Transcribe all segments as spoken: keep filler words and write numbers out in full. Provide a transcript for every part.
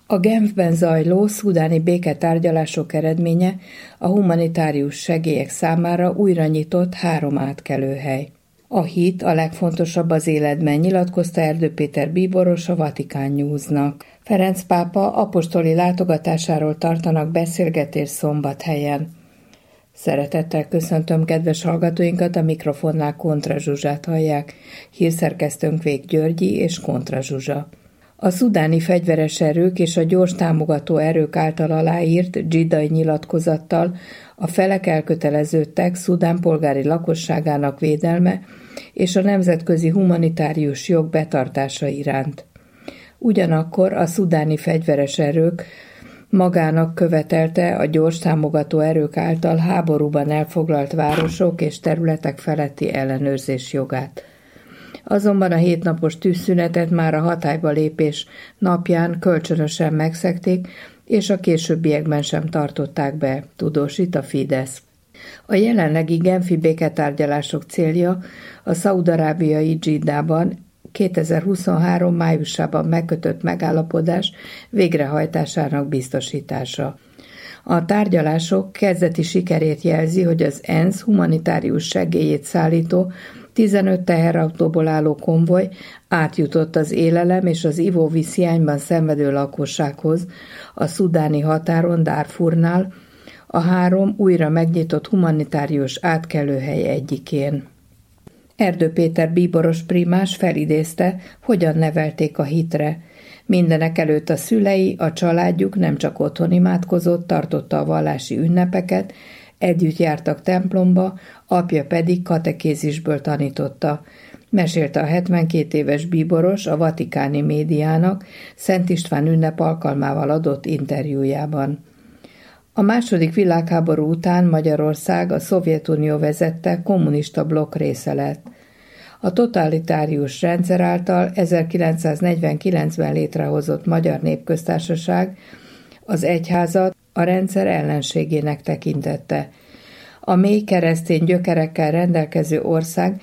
A Genfben zajló szudáni béketárgyalások eredménye a humanitárius segélyek számára újra nyitott három átkelőhely. A hit a legfontosabb az életben, nyilatkozta Erdő Péter bíboros a Vatikán Newsnak. Ferenc pápa apostoli látogatásáról tartanak beszélgetést Szombathelyen. Szeretettel köszöntöm kedves hallgatóinkat, a mikrofonnál Kontra Zsuzsát hallják, hírszerkesztőnk Vég Györgyi és Kontra Zsuzsa. A szudáni fegyveres erők és a gyors támogató erők által aláírt dzsidai nyilatkozattal a felek elköteleződtek Szudán polgári lakosságának védelme és a nemzetközi humanitárius jog betartása iránt. Ugyanakkor a szudáni fegyveres erők magának követelte a gyors támogató erők által háborúban elfoglalt városok és területek feletti ellenőrzés jogát. Azonban a hétnapos tűzszünetet már a hatályba lépés napján kölcsönösen megszegték, és a későbbiekben sem tartották be, tudósít a Fidesz. A jelenlegi genfi béketárgyalások célja a szaúd-arábiai Dzsiddában kétezer-huszonhárom májusában megkötött megállapodás végrehajtásának biztosítása. A tárgyalások kezdeti sikerét jelzi, hogy az ENSZ humanitárius segélyét szállító tizenöt teherautóból álló konvoj átjutott az élelem és az ivóvíz hiányban szenvedő lakossághoz a szudáni határon Darfurnál, a három újra megnyitott humanitárius átkelőhely egyikén. Erdő Péter bíboros primás felidézte, hogyan nevelték a hitre. Mindenekelőtt a szülei, a családjuk nem csak otthon imádkozott, tartotta a vallási ünnepeket, együtt jártak templomba, apja pedig katekézisből tanította. Mesélte a hetvenkét éves bíboros a vatikáni médiának Szent István ünnep alkalmával adott interjújában. A második világháború után Magyarország a Szovjetunió vezette kommunista blokk része lett. A totalitárius rendszer által ezerkilencszáznegyvenkilencben létrehozott Magyar Népköztársaság az egyházat a rendszer ellenségének tekintette. A mély keresztény gyökerekkel rendelkező ország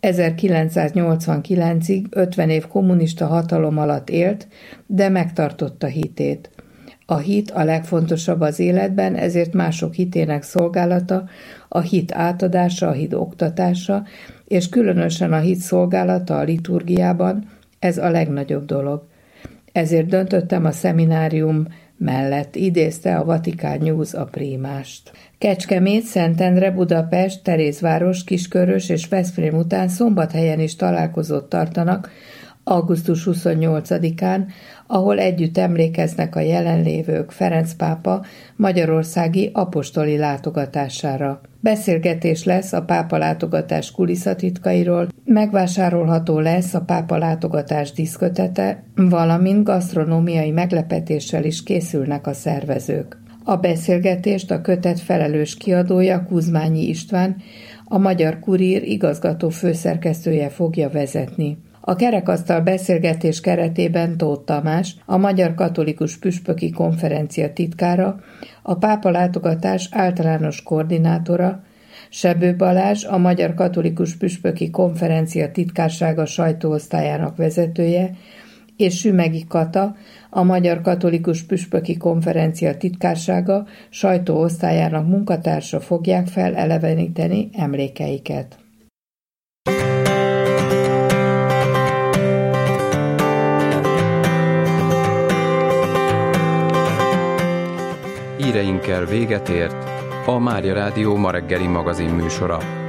ezerkilencszáznyolcvankilencig ötven év kommunista hatalom alatt élt, de megtartotta hitét. A hit a legfontosabb az életben, ezért mások hitének szolgálata, a hit átadása, a hit oktatása, és különösen a hit szolgálata a liturgiában, ez a legnagyobb dolog. Ezért döntöttem a szeminárium mellett, idézte a Vatikán News a primást. Kecskemét, Szentendre, Budapest, Terézváros, Kiskörös és Veszprém után Szombathelyen is találkozót tartanak augusztus huszonnyolcadikán, ahol együtt emlékeznek a jelenlévők Ferenc pápa magyarországi apostoli látogatására. Beszélgetés lesz a pápa látogatás kulisszatitkairól, megvásárolható lesz a pápa látogatás diszkötete, valamint gasztronómiai meglepetéssel is készülnek a szervezők. A beszélgetést a kötet felelős kiadója, Kuzmányi István, a Magyar Kurír igazgató főszerkesztője fogja vezetni. A kerekasztal beszélgetés keretében Tóth Tamás, a Magyar Katolikus Püspöki Konferencia titkára, a pápa látogatás általános koordinátora, Sebő Balázs, a Magyar Katolikus Püspöki Konferencia titkársága sajtóosztályának vezetője, és Sümegi Kata, a Magyar Katolikus Püspöki Konferencia titkársága sajtóosztályának munkatársa fogják feleleveníteni emlékeiket. Híreinkkel véget ért a Mária Rádió ma reggeli magazin műsora.